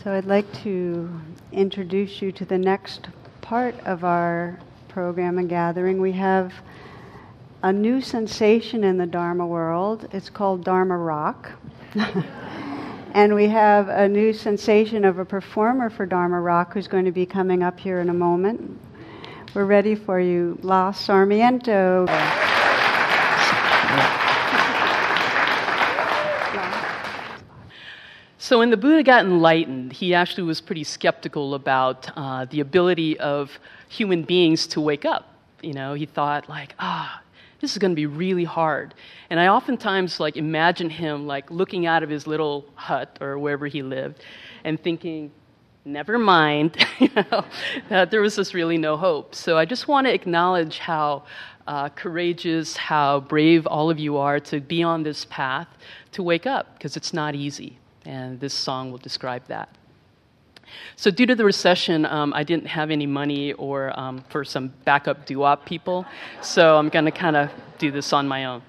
So I'd like to introduce you to the next part of our program and gathering. We have a new sensation in the Dharma world. It's called Dharma Rock. And we have a new sensation of a performer for Dharma Rock who's going to be coming up here in a moment. We're ready for you, La Sarmiento. So when the Buddha got enlightened, he actually was pretty skeptical about the ability of human beings to wake up. You know, he thought like, this is going to be really hard. And I oftentimes imagine him looking out of his little hut or wherever he lived and thinking, never mind, that there was just really no hope. So I just want to acknowledge how courageous, how brave all of you are to be on this path to wake up, because it's not easy. And this song will describe that. So due to the recession, I didn't have any money or for some backup doo-wop people, so I'm going to kind of do this on my own.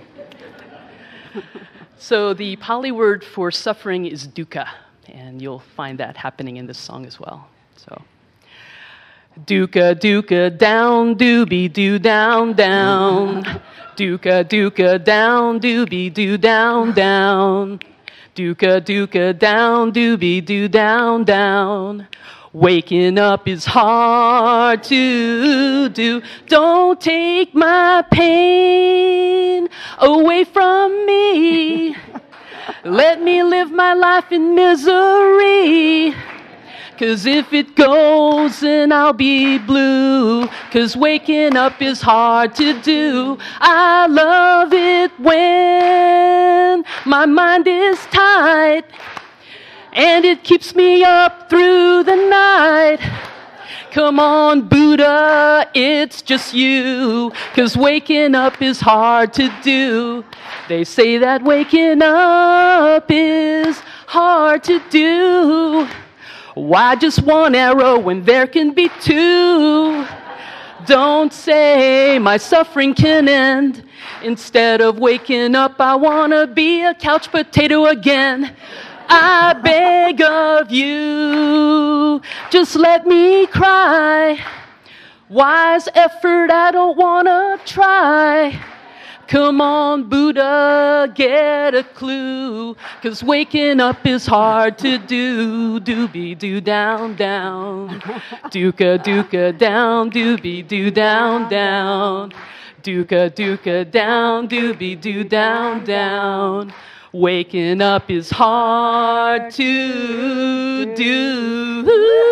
So the Pali word for suffering is dukkha, and you'll find that happening in this song as well. So, dukkha, dukkha, down, doobie, doo, down, down. Dukkha, dukkha, down, doobie, doo, down, down. Dukkha, dukkha, down, doobie, doo, down, down. Waking up is hard to do. Don't take my pain away from me. Let me live my life in misery. 'Cause if it goes, then I'll be blue. 'Cause waking up is hard to do. I love it when my mind is tight, and it keeps me up through the night. Come on, Buddha, it's just you. 'Cause waking up is hard to do. They say that waking up is hard to do. Why just one arrow when there can be two? Don't say my suffering can end. Instead of waking up, I want to be a couch potato again. I beg of you, just let me cry. Wise effort, I don't want to try. Come on, Buddha, get a clue. 'Cause waking up is hard to do. Doobie, doo, down, down. Dukkha, dukkha, down, doobie, doo, down, down. Dukkha, dukkha, down, doobie, doo, down, down. Waking up is hard to do.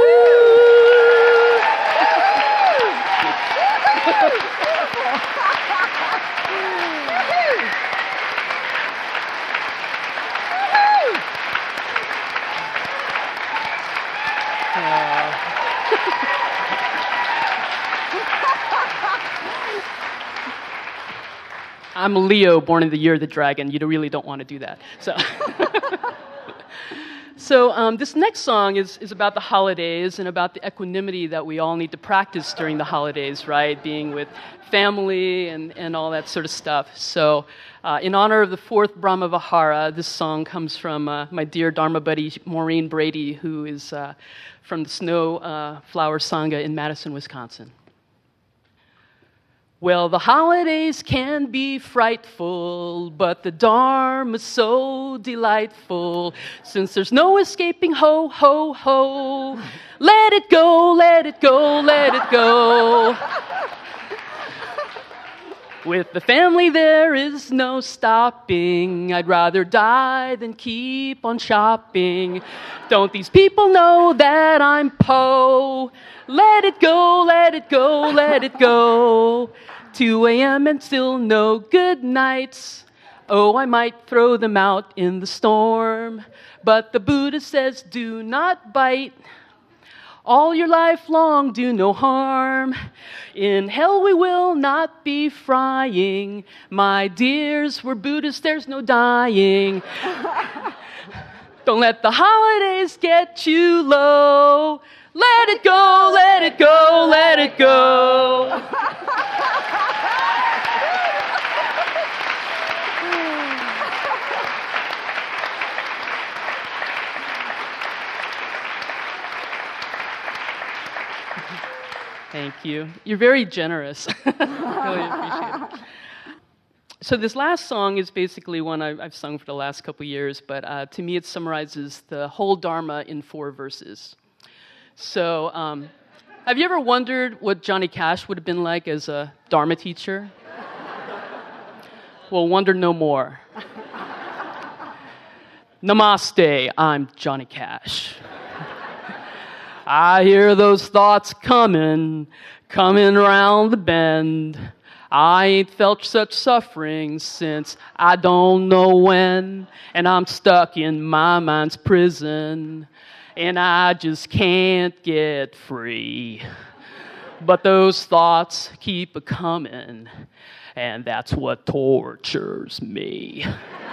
I'm a Leo, born in the year of the dragon. You really don't want to do that. So, this next song is about the holidays and about the equanimity that we all need to practice during the holidays, right? Being with family and all that sort of stuff. So, in honor of the fourth Brahma Vihara, this song comes from my dear Dharma buddy, Maureen Brady, who is from the Snow Flower Sangha in Madison, Wisconsin. Well, the holidays can be frightful, but the Dharma's so delightful. Since there's no escaping ho, ho, ho, let it go, let it go, let it go. With the family there is no stopping. I'd rather die than keep on shopping. Don't these people know that I'm Po? Let it go, let it go, let it go. 2 a.m. and still no good nights. Oh, I might throw them out in the storm. But the Buddha says, do not bite. All your life long, do no harm. In hell we will not be frying. My dears, we're Buddhists, there's no dying. Don't let the holidays get you low. Let it go, let it go, let it go. Thank you. You're very generous. Really appreciate it. So this last song is basically one I've sung for the last couple years, but to me it summarizes the whole Dharma in 4 verses. So have you ever wondered what Johnny Cash would have been like as a Dharma teacher? Well, wonder no more. Namaste, I'm Johnny Cash. I hear those thoughts coming round the bend. I ain't felt such suffering since I don't know when, and I'm stuck in my mind's prison, and I just can't get free. But those thoughts keep a-coming, and that's what tortures me.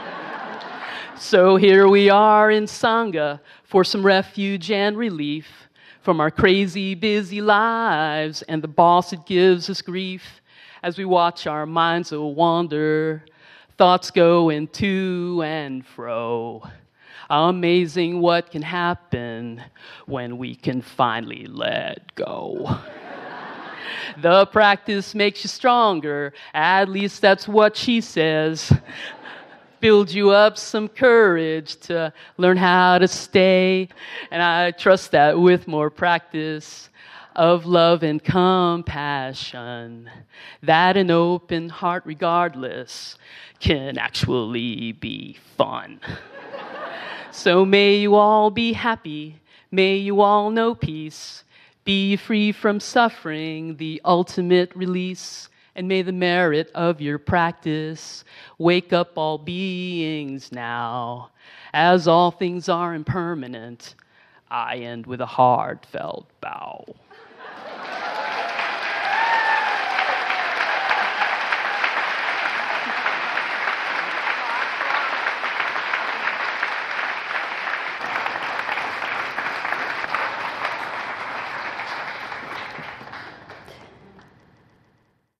So here we are in Sangha for some refuge and relief from our crazy, busy lives and the boss that gives us grief. As we watch our minds wander, thoughts going to and fro. Amazing what can happen when we can finally let go. The practice makes you stronger, at least that's what she says. Build you up some courage to learn how to stay. And I trust that with more practice of love and compassion, that an open heart regardless can actually be fun. So may you all be happy, may you all know peace, be free from suffering, the ultimate release, and may the merit of your practice wake up all beings now. As all things are impermanent, I end with a heartfelt bow.